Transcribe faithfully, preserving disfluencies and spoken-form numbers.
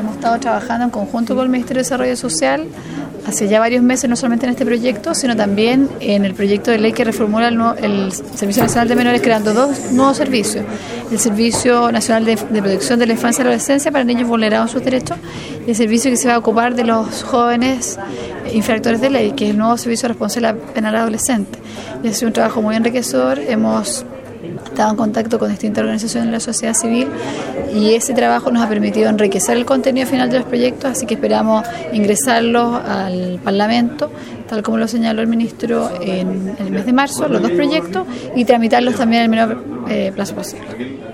hemos estado trabajando en conjunto con el Ministerio de Desarrollo Social hace ya varios meses, no solamente en este proyecto, sino también en el proyecto de ley que reformula el, nuevo, el Servicio Nacional de Menores, creando dos nuevos servicios. El Servicio Nacional de, de Protección de la Infancia y la Adolescencia para niños vulnerados en sus derechos, y el servicio que se va a ocupar de los jóvenes infractores de ley, que es el nuevo Servicio Responsable Penal Adolescente. Y ha sido un trabajo muy enriquecedor. Hemos estado en contacto con distintas organizaciones de la sociedad civil y ese trabajo nos ha permitido enriquecer el contenido final de los proyectos, así que esperamos ingresarlos al Parlamento, tal como lo señaló el ministro en el mes de marzo, los dos proyectos, y tramitarlos también en el menor eh, plazo posible.